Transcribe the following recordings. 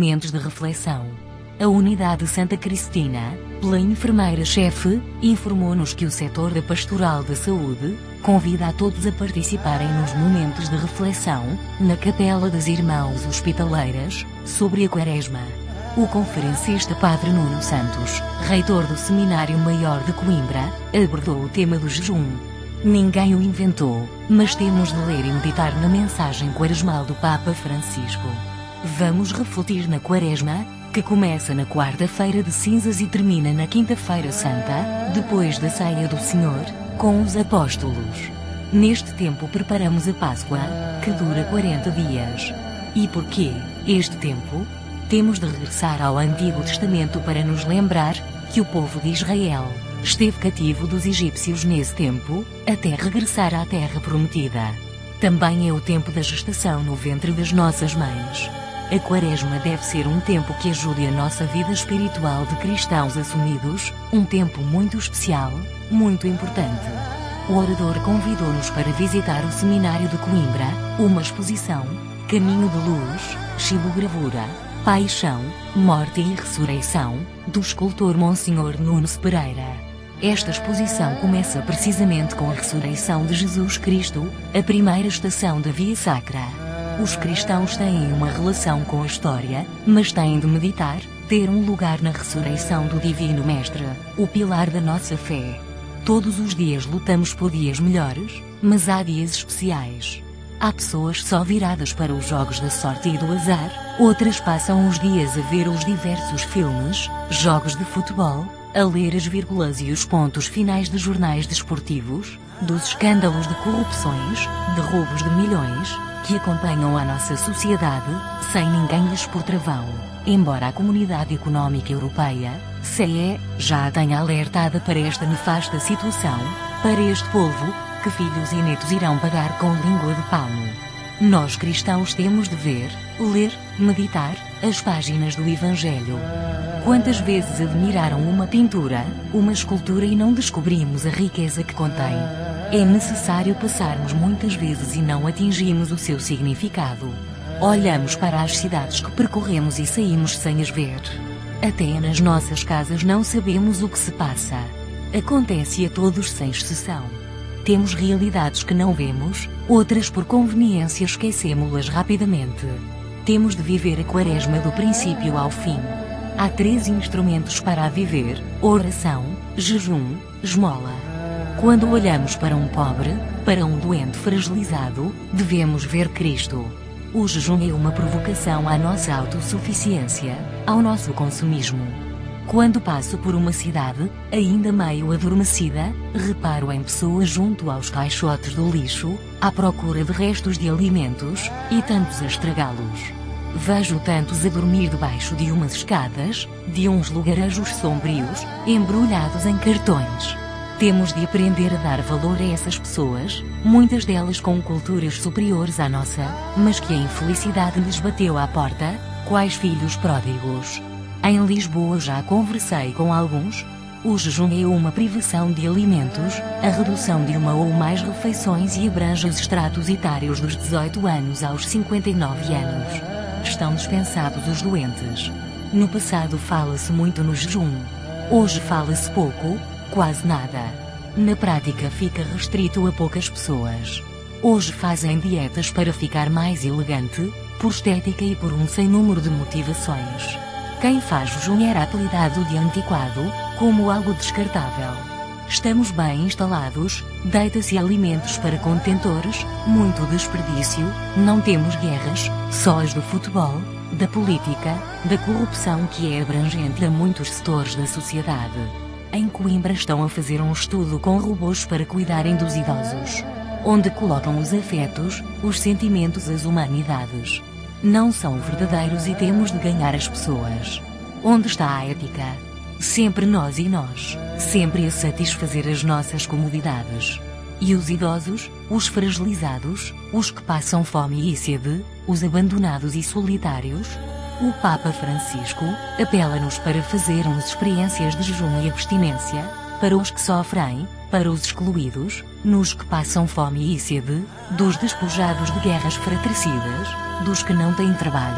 momentos de reflexão. A Unidade Santa Cristina, pela enfermeira-chefe, informou-nos que o setor da Pastoral da Saúde convida a todos a participarem nos momentos de reflexão, na Capela das Irmãos Hospitaleiras, sobre a Quaresma. O conferencista Padre Nuno Santos, reitor do Seminário Maior de Coimbra, abordou o tema do jejum. Ninguém o inventou, mas temos de ler e meditar na mensagem quaresmal do Papa Francisco. Vamos refletir na Quaresma, que começa na quarta-feira de cinzas e termina na quinta-feira santa, depois da ceia do Senhor, com os apóstolos. Neste tempo preparamos a Páscoa, que dura 40 dias. E porquê este tempo? Temos de regressar ao Antigo Testamento para nos lembrar que o povo de Israel esteve cativo dos egípcios nesse tempo, até regressar à Terra Prometida. Também é o tempo da gestação no ventre das nossas mães. A Quaresma deve ser um tempo que ajude a nossa vida espiritual de cristãos assumidos, um tempo muito especial, muito importante. O orador convidou-nos para visitar o Seminário de Coimbra, uma exposição, Caminho de Luz, xilogravura, Paixão, Morte e Ressurreição, do escultor Monsenhor Nunes Pereira. Esta exposição começa precisamente com a ressurreição de Jesus Cristo, a primeira estação da Via Sacra. Os cristãos têm uma relação com a história, mas têm de meditar, ter um lugar na ressurreição do Divino Mestre, o pilar da nossa fé. Todos os dias lutamos por dias melhores, mas há dias especiais. Há pessoas só viradas para os jogos da sorte e do azar, outras passam os dias a ver os diversos filmes, jogos de futebol, a ler as vírgulas e os pontos finais de jornais desportivos, dos escândalos de corrupções, de roubos de milhões, que acompanham a nossa sociedade, sem ninguém lhes pôr travão. Embora a Comunidade Económica Europeia, CE, já tenha alertado para esta nefasta situação, para este povo, que filhos e netos irão pagar com língua de palmo. Nós cristãos temos de ver, ler, meditar, as páginas do Evangelho. Quantas vezes admiraram uma pintura, uma escultura e não descobrimos a riqueza que contém? É necessário passarmos muitas vezes e não atingimos o seu significado. Olhamos para as cidades que percorremos e saímos sem as ver. Até nas nossas casas não sabemos o que se passa. Acontece a todos sem exceção. Temos realidades que não vemos, outras por conveniência esquecemos-las rapidamente. Temos de viver a Quaresma do princípio ao fim. Há 3 instrumentos para a viver: oração, jejum, esmola. Quando olhamos para um pobre, para um doente fragilizado, devemos ver Cristo. O jejum é uma provocação à nossa autossuficiência, ao nosso consumismo. Quando passo por uma cidade, ainda meio adormecida, reparo em pessoas junto aos caixotes do lixo, à procura de restos de alimentos, e tantos a estragá-los. Vejo tantos a dormir debaixo de umas escadas, de uns lugarejos sombrios, embrulhados em cartões. Temos de aprender a dar valor a essas pessoas, muitas delas com culturas superiores à nossa, mas que a infelicidade lhes bateu à porta, quais filhos pródigos. Em Lisboa já conversei com alguns. O jejum é uma privação de alimentos, a redução de uma ou mais refeições e abrange os estratos etários dos 18 anos aos 59 anos. Estão dispensados os doentes. No passado fala-se muito no jejum. Hoje fala-se pouco, quase nada. Na prática fica restrito a poucas pessoas. Hoje fazem dietas para ficar mais elegante, por estética e por um sem número de motivações. Quem faz jejum era apelidado de antiquado, como algo descartável. Estamos bem instalados, deita-se alimentos para contentores, muito desperdício, não temos guerras, só as do futebol, da política, da corrupção que é abrangente a muitos setores da sociedade. Em Coimbra estão a fazer um estudo com robôs para cuidarem dos idosos. Onde colocam os afetos, os sentimentos, as humanidades. Não são verdadeiros e temos de ganhar as pessoas. Onde está a ética? Sempre nós e nós, sempre a satisfazer as nossas comodidades. E os idosos, os fragilizados, os que passam fome e sede, os abandonados e solitários? O Papa Francisco apela-nos para fazermos experiências de jejum e abstinência, para os que sofrem, para os excluídos, nos que passam fome e sede, dos despojados de guerras fratricidas, dos que não têm trabalho.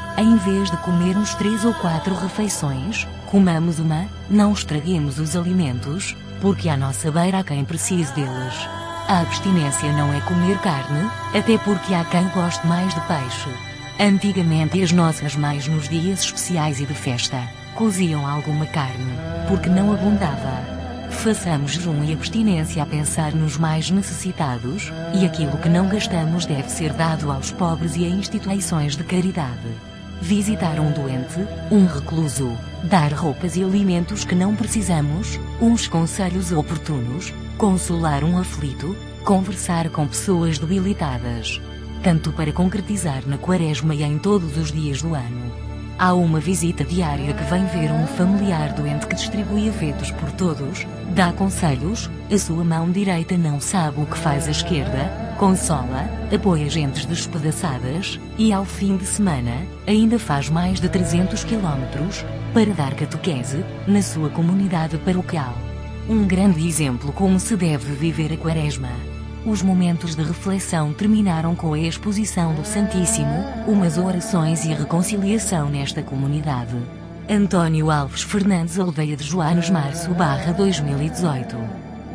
Em vez de comermos 3 ou 4 refeições, comamos uma, não estraguemos os alimentos, porque à nossa beira há quem precise deles. A abstinência não é comer carne, até porque há quem goste mais de peixe. Antigamente as nossas mães nos dias especiais e de festa, coziam alguma carne, porque não abundava. Façamos jejum e abstinência a pensar nos mais necessitados, e aquilo que não gastamos deve ser dado aos pobres e a instituições de caridade. Visitar um doente, um recluso, dar roupas e alimentos que não precisamos, uns conselhos oportunos, consolar um aflito, conversar com pessoas debilitadas. Tanto para concretizar na Quaresma e em todos os dias do ano. Há uma visita diária que vem ver um familiar doente que distribui afetos por todos, dá conselhos, a sua mão direita não sabe o que faz a esquerda, consola, apoia gentes despedaçadas, e ao fim de semana, ainda faz mais de 300 quilómetros, para dar catequese, na sua comunidade paroquial. Um grande exemplo como se deve viver a Quaresma. Os momentos de reflexão terminaram com a exposição do Santíssimo, umas orações e reconciliação nesta comunidade. Antônio Alves Fernandes, Aldeia de Joanos, março/2018.